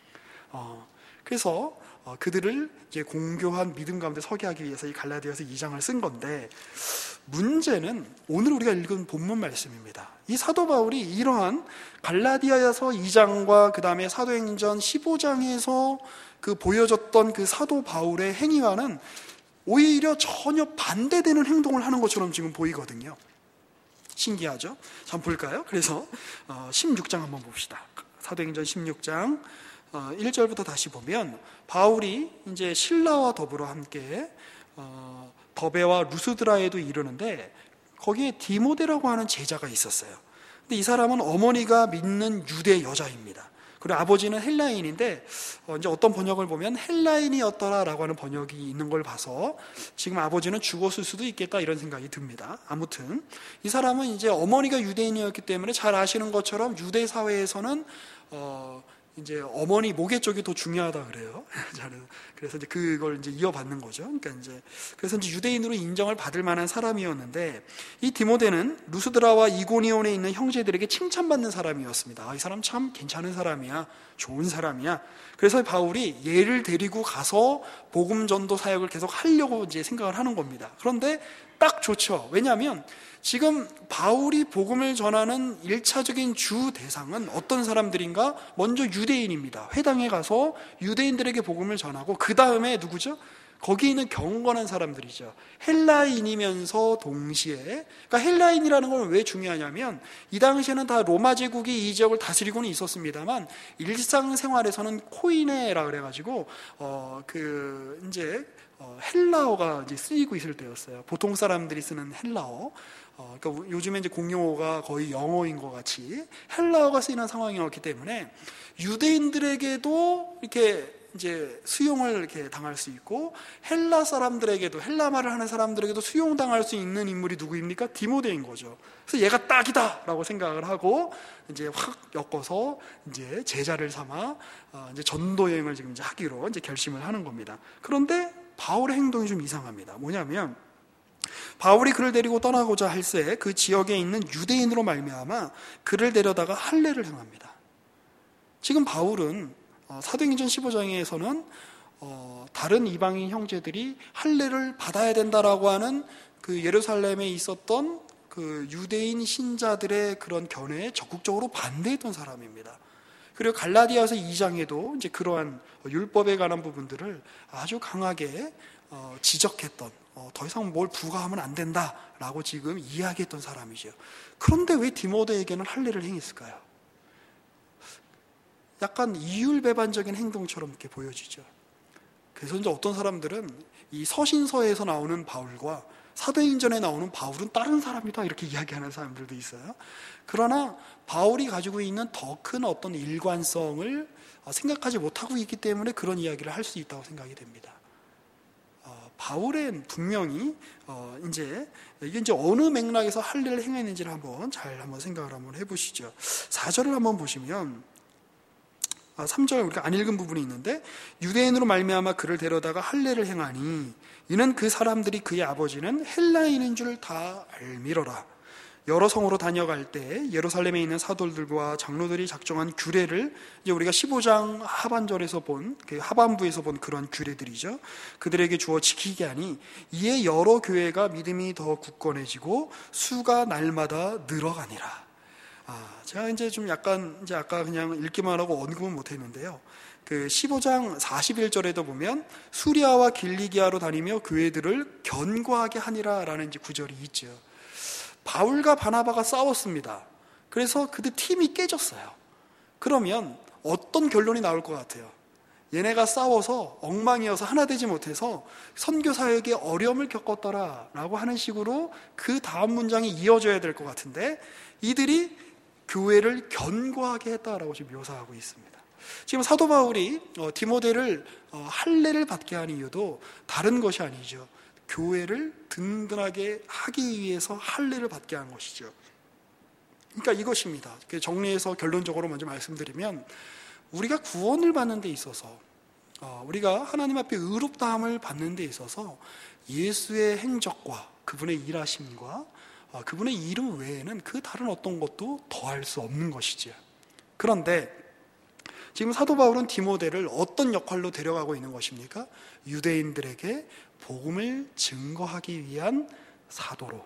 그래서 그들을 이제 공교한 믿음 가운데 서게 하기 위해서 이 갈라디아서 2장을 쓴 건데, 문제는 오늘 우리가 읽은 본문 말씀입니다. 이 사도 바울이 이러한 갈라디아서 2장과 그 다음에 사도행전 15장에서 그 보여줬던 그 사도 바울의 행위와는 오히려 전혀 반대되는 행동을 하는 것처럼 지금 보이거든요. 신기하죠? 한번 볼까요? 그래서 16장 한번 봅시다. 사도행전 16장 1절부터 다시 보면 바울이 이제 신라와 더불어 함께 더베와 루스드라에도 이르는데 거기에 디모데라고 하는 제자가 있었어요. 근데 이 사람은 어머니가 믿는 유대 여자입니다. 그리고 아버지는 헬라인인데 이제 어떤 번역을 보면 헬라인이었더라라고 하는 번역이 있는 걸 봐서 지금 아버지는 죽었을 수도 있겠다 이런 생각이 듭니다. 아무튼 이 사람은 이제 어머니가 유대인이었기 때문에 잘 아시는 것처럼 유대 사회에서는 이제 어머니 모계 쪽이 더 중요하다 그래요. 그래서 이제 그걸 이제 이어받는 거죠. 그러니까 이제 그래서 이제 유대인으로 인정을 받을 만한 사람이었는데 이 디모데는 루스드라와 이고니온에 있는 형제들에게 칭찬받는 사람이었습니다. 이 사람 참 괜찮은 사람이야, 좋은 사람이야. 그래서 바울이 얘를 데리고 가서 복음 전도 사역을 계속 하려고 이제 생각을 하는 겁니다. 그런데 딱 좋죠. 왜냐하면 지금 바울이 복음을 전하는 1차적인 주 대상은 어떤 사람들인가? 먼저 유대인입니다. 회당에 가서 유대인들에게 복음을 전하고 그 다음에 누구죠? 거기 있는 경건한 사람들이죠. 헬라인이면서 동시에, 그러니까 헬라인이라는 건 왜 중요하냐면 이 당시에는 다 로마 제국이 이 지역을 다스리고는 있었습니다만 일상생활에서는 코이네라 그래가지고 이제 헬라어가 이제 쓰이고 있을 때였어요. 보통 사람들이 쓰는 헬라어. 그러니까 요즘에 이제 공용어가 거의 영어인 것 같이 헬라어가 쓰이는 상황이었기 때문에 유대인들에게도 이렇게 이제 수용을 이렇게 당할 수 있고, 헬라 사람들에게도, 헬라 말을 하는 사람들에게도 수용당할 수 있는 인물이 누구입니까? 디모데인 거죠. 그래서 얘가 딱이다라고 생각을 하고 이제 확 엮어서 이제 제자를 삼아 이제 전도 여행을 지금 이제 하기로 이제 결심을 하는 겁니다. 그런데 바울의 행동이 좀 이상합니다. 뭐냐면, 바울이 그를 데리고 떠나고자 할새 그 지역에 있는 유대인으로 말미암아 그를 데려다가 할례를 행합니다. 지금 바울은 사도행전 15장에서는 다른 이방인 형제들이 할례를 받아야 된다라고 하는 그 예루살렘에 있었던 그 유대인 신자들의 그런 견해에 적극적으로 반대했던 사람입니다. 그리고 갈라디아서 2장에도 이제 그러한 율법에 관한 부분들을 아주 강하게 지적했던, 더 이상 뭘 부과하면 안 된다라고 지금 이야기했던 사람이죠. 그런데 왜 디모데에게는 할례를 행했을까요? 약간 이율배반적인 행동처럼 이렇게 보여지죠. 그래서 이제 어떤 사람들은 이 서신서에서 나오는 바울과 사도행전에 나오는 바울은 다른 사람이다 이렇게 이야기하는 사람들도 있어요. 그러나 바울이 가지고 있는 더 큰 어떤 일관성을 생각하지 못하고 있기 때문에 그런 이야기를 할 수 있다고 생각이 됩니다. 바울은 분명히 이게 이제 어느 맥락에서 할례를 행했는지를 한번 생각을 한번 해보시죠. 4절을 한번 보시면, 3절 우리가 안 읽은 부분이 있는데, 유대인으로 말미암아 그를 데려다가 할례를 행하니 이는 그 사람들이 그의 아버지는 헬라인인 줄 다 알미러라. 여러 성으로 다녀갈 때 예루살렘에 있는 사도들과 장로들이 작정한 규례를, 이제 우리가 15장 하반절에서 본, 그 하반부에서 본 그런 규례들이죠. 그들에게 주어 지키게 하니 이에 여러 교회가 믿음이 더 굳건해지고 수가 날마다 늘어가니라. 제가 이제 좀 약간 이제 아까 그냥 읽기만 하고 언급은 못했는데요. 그 15장 41절에도 보면 수리아와 길리기아로 다니며 교회들을 견고하게 하니라라는 이제 구절이 있죠. 바울과 바나바가 싸웠습니다. 그래서 그들 팀이 깨졌어요. 그러면 어떤 결론이 나올 것 같아요? 얘네가 싸워서 엉망이어서 하나 되지 못해서 선교 사역에 어려움을 겪었더라라고 하는 식으로 그 다음 문장이 이어져야 될 것 같은데, 이들이 교회를 견고하게 했다라고 지금 묘사하고 있습니다. 지금 사도 바울이 디모데를 할례를 받게 한 이유도 다른 것이 아니죠. 교회를 든든하게 하기 위해서 할례를 받게 한 것이죠. 그러니까 이것입니다. 정리해서 결론적으로 먼저 말씀드리면, 우리가 구원을 받는 데 있어서, 우리가 하나님 앞에 의롭다함을 받는 데 있어서 예수의 행적과 그분의 일하심과 그분의 이름 외에는 그 다른 어떤 것도 더할 수 없는 것이죠. 그런데 지금 사도 바울은 디모데를 어떤 역할로 데려가고 있는 것입니까? 유대인들에게 복음을 증거하기 위한 사도로,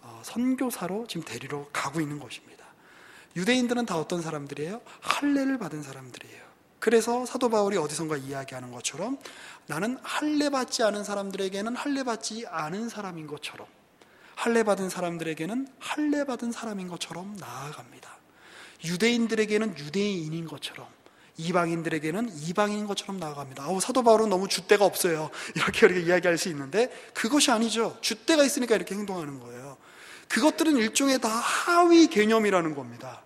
선교사로 지금 데리러 가고 있는 것입니다. 유대인들은 다 어떤 사람들이에요? 할례를 받은 사람들이에요. 그래서 사도 바울이 어디선가 이야기하는 것처럼 나는 할례 받지 않은 사람들에게는 할례 받지 않은 사람인 것처럼, 할례 받은 사람들에게는 할례 받은 사람인 것처럼 나아갑니다. 유대인들에게는 유대인인 것처럼, 이방인들에게는 이방인인 것처럼 나아갑니다. 사도 바울은 너무 줏대가 없어요. 이렇게 이야기할 수 있는데 그것이 아니죠. 줏대가 있으니까 이렇게 행동하는 거예요. 그것들은 일종의 다 하위 개념이라는 겁니다.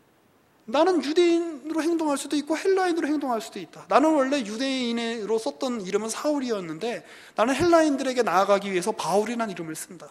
나는 유대인으로 행동할 수도 있고 헬라인으로 행동할 수도 있다. 나는 원래 유대인으로 썼던 이름은 사울이었는데 나는 헬라인들에게 나아가기 위해서 바울이라는 이름을 쓴다.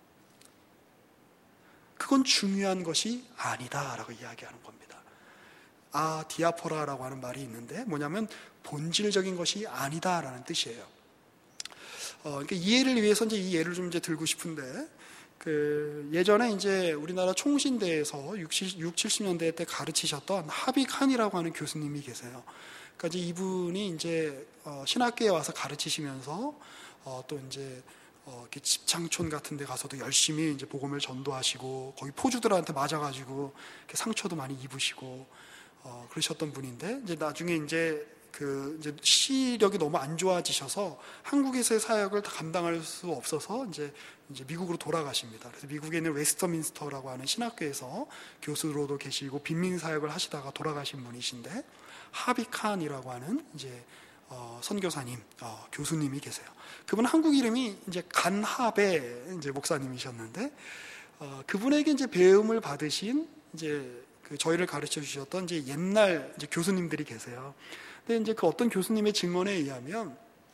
그건 중요한 것이 아니다라고 이야기하는 겁니다. 디아포라라고 하는 말이 있는데 뭐냐면 본질적인 것이 아니다라는 뜻이에요. 그러니까 이해를 위해서 이제 이 예를 좀 이제 들고 싶은데, 예전에 이제 우리나라 총신대에서 70년대 때 가르치셨던 하빅한이라고 하는 교수님이 계세요. 그러니까 이제 이분이 이제 신학교에 와서 가르치시면서 또 이제 이렇게 집창촌 같은 데 가서도 열심히 이제 복음을 전도하시고 거기 포주들한테 맞아가지고 이렇게 상처도 많이 입으시고 그러셨던 분인데, 이제 나중에 이제 이제 시력이 너무 안 좋아지셔서 한국에서의 사역을 다 감당할 수 없어서 이제 미국으로 돌아가십니다. 그래서 미국에 있는 웨스터민스터라고 하는 신학교에서 교수로도 계시고 빈민 사역을 하시다가 돌아가신 분이신데, 하빅한이라고 하는 이제 선교사님, 교수님이 계세요. 그분 한국 이름이 이제 간하베 이제 목사님이셨는데, 그분에게 이제 배움을 받으신 이제 저희를 가르쳐 주셨던 이제 옛날 이제 교수님들이 계세요. 근데 이제 그 어떤 교수님의 증언에 의하면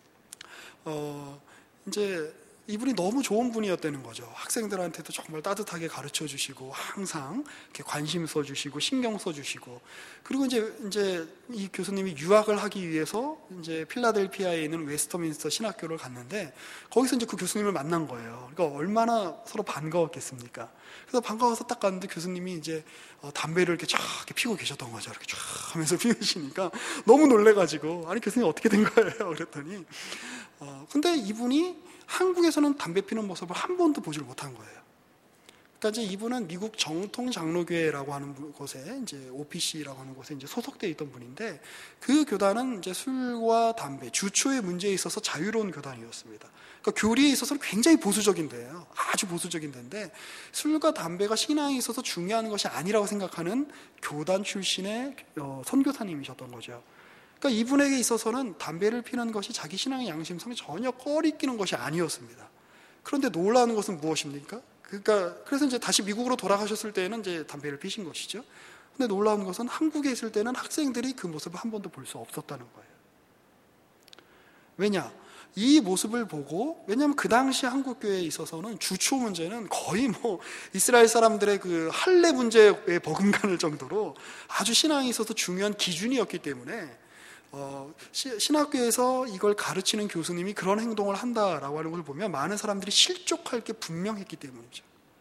이제 이분이 너무 좋은 분이었다는 거죠. 학생들한테도 정말 따뜻하게 가르쳐 주시고 항상 이렇게 관심 써 주시고 신경 써 주시고, 그리고 이제 이 교수님이 유학을 하기 위해서 이제 필라델피아에 있는 웨스터민스터 신학교를 갔는데 거기서 이제 그 교수님을 만난 거예요. 그러니까 얼마나 서로 반가웠겠습니까? 그래서 반가워서 딱 갔는데 교수님이 이제 담배를 이렇게 쫙 피고 계셨던 거죠. 이렇게 쫙 하면서 피우시니까 너무 놀래가지고, 아니 교수님 어떻게 된 거예요? 그랬더니 근데 이분이 한국에서는 담배 피는 모습을 한 번도 보질 못한 거예요. 그러니까 이제 이분은 미국 정통 장로교회라고 하는 곳에, 이제 OPC라고 하는 곳에 이제 소속되어 있던 분인데, 그 교단은 이제 술과 담배, 주초의 문제에 있어서 자유로운 교단이었습니다. 그러니까 교리에 있어서는 굉장히 보수적인 데예요. 아주 보수적인 데인데, 술과 담배가 신앙에 있어서 중요한 것이 아니라고 생각하는 교단 출신의 선교사님이셨던 거죠. 그러니까 이분에게 있어서는 담배를 피는 것이 자기 신앙의 양심성에 전혀 꺼리끼는 것이 아니었습니다. 그런데 놀라운 것은 무엇입니까? 그래서 이제 다시 미국으로 돌아가셨을 때는 이제 담배를 피신 것이죠. 근데 놀라운 것은 한국에 있을 때는 학생들이 그 모습을 한 번도 볼 수 없었다는 거예요. 왜냐? 이 모습을 보고, 왜냐하면 그 당시 한국 교회에 있어서는 주초 문제는 거의 이스라엘 사람들의 그 할례 문제에 버금가는 정도로 아주 신앙에 있어서 중요한 기준이었기 때문에 신학교에서 이걸 가르치는 교수님이 그런 행동을 한다라고 하는 걸 보면 많은 사람들이 실족할 게 분명했기 때문이죠.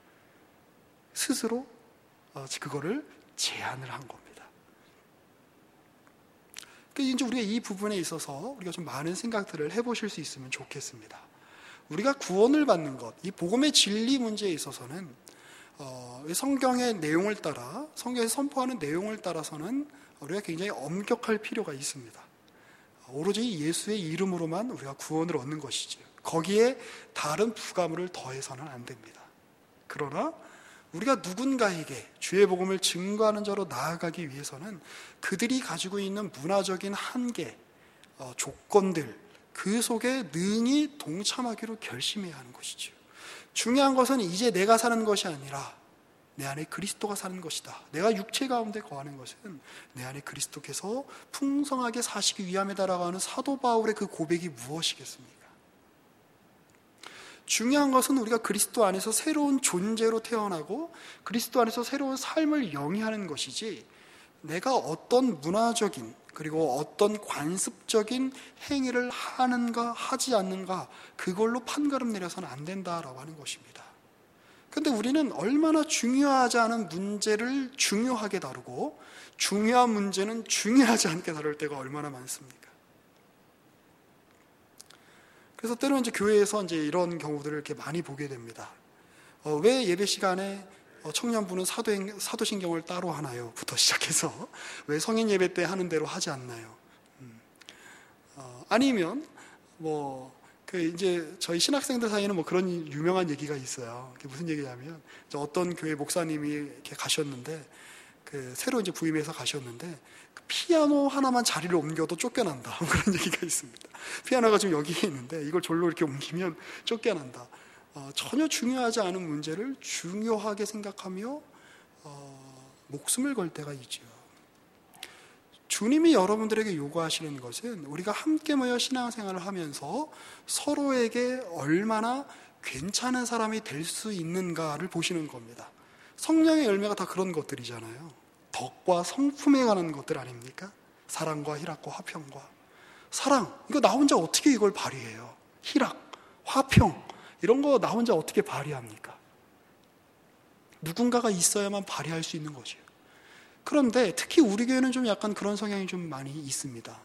스스로 그거를 제한을 한 겁니다. 그러니까 이제 우리가 이 부분에 있어서 우리가 좀 많은 생각들을 해보실 수 있으면 좋겠습니다. 우리가 구원을 받는 것, 이 복음의 진리 문제에 있어서는 성경의 내용을 따라, 성경에서 선포하는 내용을 따라서는 우리가 굉장히 엄격할 필요가 있습니다. 오로지 예수의 이름으로만 우리가 구원을 얻는 것이죠. 거기에 다른 부가물을 더해서는 안 됩니다. 그러나 우리가 누군가에게 주의 복음을 증거하는 자로 나아가기 위해서는 그들이 가지고 있는 문화적인 한계, 조건들, 그 속에 능히 동참하기로 결심해야 하는 것이죠. 중요한 것은 이제 내가 사는 것이 아니라 내 안에 그리스도가 사는 것이다. 내가 육체 가운데 거하는 것은 내 안에 그리스도께서 풍성하게 사시기 위함이다라고 하는 사도 바울의 그 고백이 무엇이겠습니까? 중요한 것은 우리가 그리스도 안에서 새로운 존재로 태어나고 그리스도 안에서 새로운 삶을 영위하는 것이지, 내가 어떤 문화적인 그리고 어떤 관습적인 행위를 하는가 하지 않는가 그걸로 판가름 내려서는 안 된다라고 하는 것입니다. 그런데 우리는 얼마나 중요하지 않은 문제를 중요하게 다루고 중요한 문제는 중요하지 않게 다룰 때가 얼마나 많습니까? 그래서 때로는 이제 교회에서 이제 이런 경우들을 이렇게 많이 보게 됩니다. 왜 예배 시간에 청년부는 사도신경을 따로 하나요? 부터 시작해서 왜 성인 예배 때 하는 대로 하지 않나요? 아니면 이제 저희 신학생들 사이에는 그런 유명한 얘기가 있어요. 그게 무슨 얘기냐면, 어떤 교회 목사님이 이렇게 가셨는데, 새로 이제 부임해서 가셨는데, 피아노 하나만 자리를 옮겨도 쫓겨난다. 그런 얘기가 있습니다. 피아노가 지금 여기에 있는데, 이걸 절로 이렇게 옮기면 쫓겨난다. 전혀 중요하지 않은 문제를 중요하게 생각하며, 목숨을 걸 때가 있죠. 주님이 여러분들에게 요구하시는 것은 우리가 함께 모여 신앙생활을 하면서 서로에게 얼마나 괜찮은 사람이 될 수 있는가를 보시는 겁니다. 성령의 열매가 다 그런 것들이잖아요. 덕과 성품에 관한 것들 아닙니까? 사랑과 희락과 화평과. 사랑, 이거 나 혼자 어떻게 이걸 발휘해요? 희락, 화평, 이런 거 나 혼자 어떻게 발휘합니까? 누군가가 있어야만 발휘할 수 있는 거죠. 그런데 특히 우리 교회는 좀 약간 그런 성향이 좀 많이 있습니다.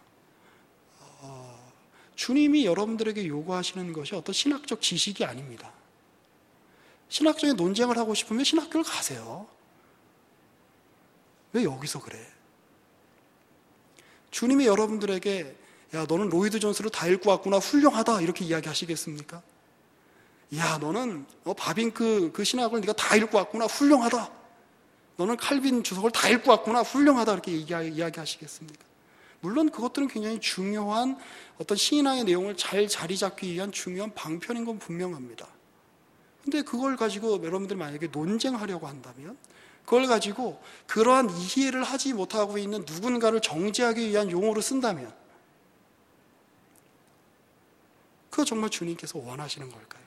주님이 여러분들에게 요구하시는 것이 어떤 신학적 지식이 아닙니다. 신학적인 논쟁을 하고 싶으면 신학교를 가세요. 왜 여기서 그래? 주님이 여러분들에게 야, 너는 로이드 존스를 다 읽고 왔구나, 훌륭하다, 이렇게 이야기하시겠습니까? 야, 너는 바빙크 그 신학을 네가 다 읽고 왔구나, 훌륭하다. 너는 칼빈 주석을 다 읽고 왔구나, 훌륭하다, 이렇게 이야기하시겠습니까? 물론 그것들은 굉장히 중요한 어떤 신앙의 내용을 잘 자리 잡기 위한 중요한 방편인 건 분명합니다. 근데 그걸 가지고 여러분들이 만약에 논쟁하려고 한다면 그걸 가지고 그러한 이해를 하지 못하고 있는 누군가를 정죄하기 위한 용어로 쓴다면 그거 정말 주님께서 원하시는 걸까요?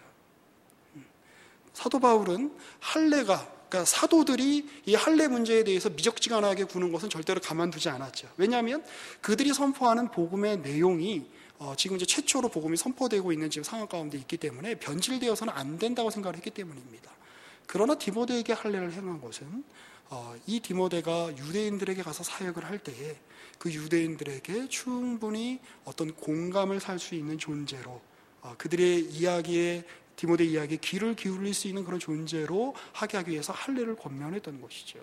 사도 바울은 그러니까 사도들이 이 할례 문제에 대해서 미적지근하게 구는 것은 절대로 가만두지 않았죠. 왜냐하면 그들이 선포하는 복음의 내용이 지금 이제 최초로 복음이 선포되고 있는 지금 상황 가운데 있기 때문에 변질되어서는 안 된다고 생각을 했기 때문입니다. 그러나 디모데에게 할례를 행한 것은 이 디모데가 유대인들에게 가서 사역을 할 때에 그 유대인들에게 충분히 어떤 공감을 살 수 있는 존재로 그들의 이야기에 디모데 이야기에 귀를 기울일 수 있는 그런 존재로 하게 하기 위해서 할례를 권면했던 것이죠.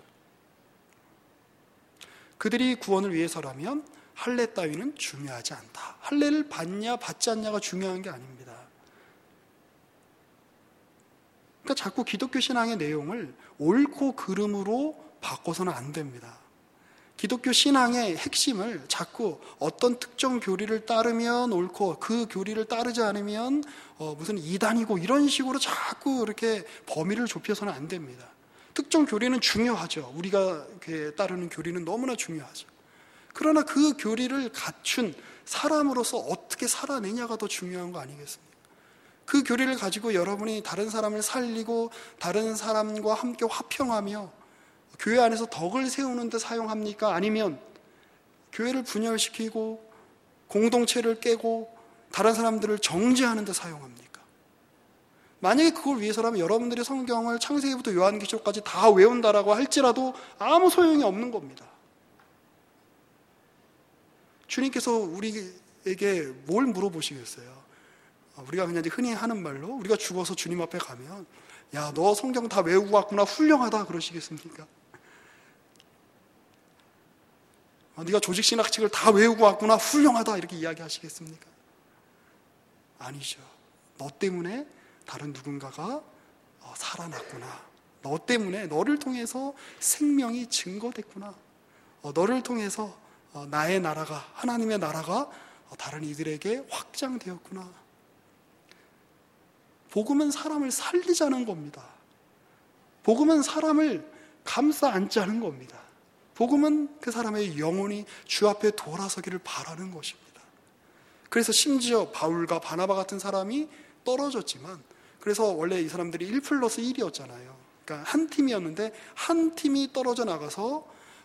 그들이 구원을 위해서라면 할례 따위는 중요하지 않다. 할례를 받냐 받지 않냐가 중요한 게 아닙니다. 그러니까 자꾸 기독교 신앙의 내용을 옳고 그름으로 바꿔서는 안 됩니다. 기독교 신앙의 핵심을 자꾸 어떤 특정 교리를 따르면 옳고 그 교리를 따르지 않으면 무슨 이단이고 이런 식으로 자꾸 이렇게 범위를 좁혀서는 안 됩니다. 특정 교리는 중요하죠. 우리가 따르는 교리는 너무나 중요하죠. 그러나 그 교리를 갖춘 사람으로서 어떻게 살아내냐가 더 중요한 거 아니겠습니까? 그 교리를 가지고 여러분이 다른 사람을 살리고 다른 사람과 함께 화평하며 교회 안에서 덕을 세우는 데 사용합니까? 아니면 교회를 분열시키고 공동체를 깨고 다른 사람들을 정죄하는 데 사용합니까? 만약에 그걸 위해서라면 여러분들이 성경을 창세기부터 요한계시록까지 다 외운다라고 할지라도 아무 소용이 없는 겁니다. 주님께서 우리에게 뭘 물어보시겠어요? 우리가 그냥 흔히 하는 말로 우리가 죽어서 주님 앞에 가면 야, 너 성경 다 외우고 왔구나, 훌륭하다 그러시겠습니까? 네가 조직신학책을 다 외우고 왔구나, 훌륭하다 이렇게 이야기하시겠습니까? 아니죠. 너 때문에 다른 누군가가 살아났구나. 너 때문에 너를 통해서 생명이 증거됐구나. 너를 통해서 나의 나라가, 하나님의 나라가 다른 이들에게 확장되었구나. 복음은 사람을 살리자는 겁니다. 복음은 사람을 감싸 안자는 겁니다. 복음은 그 사람의 영혼이 주 앞에 돌아서기를 바라는 것입니다. 그래서 심지어 바울과 바나바 같은 사람이 떨어졌지만, 그래서 원래 이 사람들이 1+1이었잖아요. 그러니까 한 팀이었는데 한 팀이 떨어져 나가서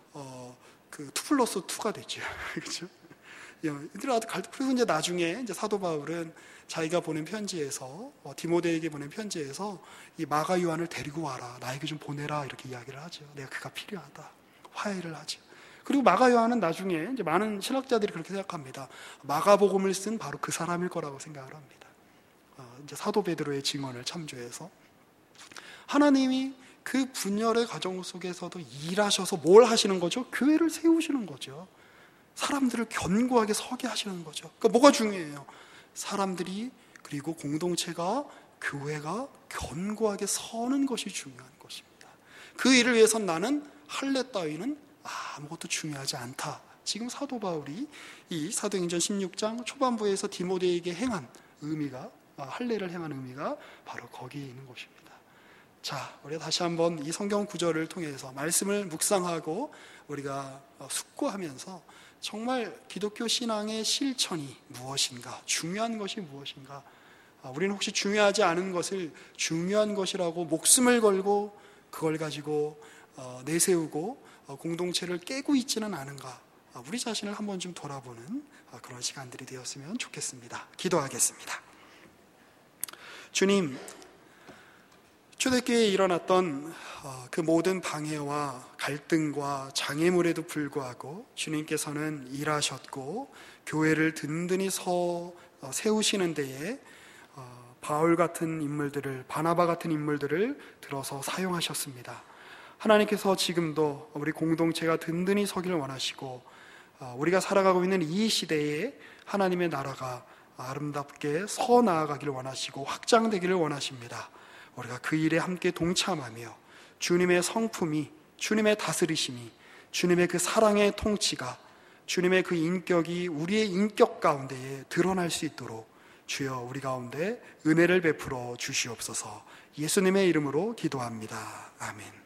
2+2가 됐죠. 그렇죠? 그래서 이제 나중에 이제 사도 바울은 자기가 보낸 편지에서 디모데에게 보낸 편지에서 이 마가 요한을 데리고 와라, 나에게 좀 보내라 이렇게 이야기를 하죠. 내가 그가 필요하다. 화해를 하죠. 그리고 마가 요한은 나중에 이제 많은 신학자들이 그렇게 생각합니다. 마가복음을 쓴 바로 그 사람일 거라고 생각을 합니다. 이제 사도 베드로의 증언을 참조해서 하나님이 그 분열의 과정 속에서도 일하셔서 뭘 하시는 거죠? 교회를 세우시는 거죠. 사람들을 견고하게 서게 하시는 거죠. 그러니까 뭐가 중요해요? 사람들이, 그리고 공동체가, 교회가 견고하게 서는 것이 중요한 것입니다. 그 일을 위해서 나는 할례 따위는 아무것도 중요하지 않다. 지금 사도 바울이 이 사도행전 16장 초반부에서 디모데에게 행한 의미가, 할례를 행한 의미가 바로 거기에 있는 것입니다. 자, 우리가 다시 한번 이 성경 구절을 통해서 말씀을 묵상하고 우리가 숙고하면서 정말 기독교 신앙의 실천이 무엇인가, 중요한 것이 무엇인가, 우리는 혹시 중요하지 않은 것을 중요한 것이라고 목숨을 걸고 그걸 가지고 내세우고 공동체를 깨고 있지는 않은가, 우리 자신을 한번 좀 돌아보는 그런 시간들이 되었으면 좋겠습니다. 기도하겠습니다. 주님, 초대교회에 일어났던 그 모든 방해와 갈등과 장애물에도 불구하고 주님께서는 일하셨고 교회를 든든히 세우시는 데에 바울 같은 인물들을, 바나바 같은 인물들을 들어서 사용하셨습니다. 하나님께서 지금도 우리 공동체가 든든히 서기를 원하시고 우리가 살아가고 있는 이 시대에 하나님의 나라가 아름답게 서 나아가기를 원하시고 확장되기를 원하십니다. 우리가 그 일에 함께 동참하며 주님의 성품이, 주님의 다스리심이, 주님의 그 사랑의 통치가, 주님의 그 인격이 우리의 인격 가운데에 드러날 수 있도록 주여 우리 가운데 은혜를 베풀어 주시옵소서. 예수님의 이름으로 기도합니다. 아멘.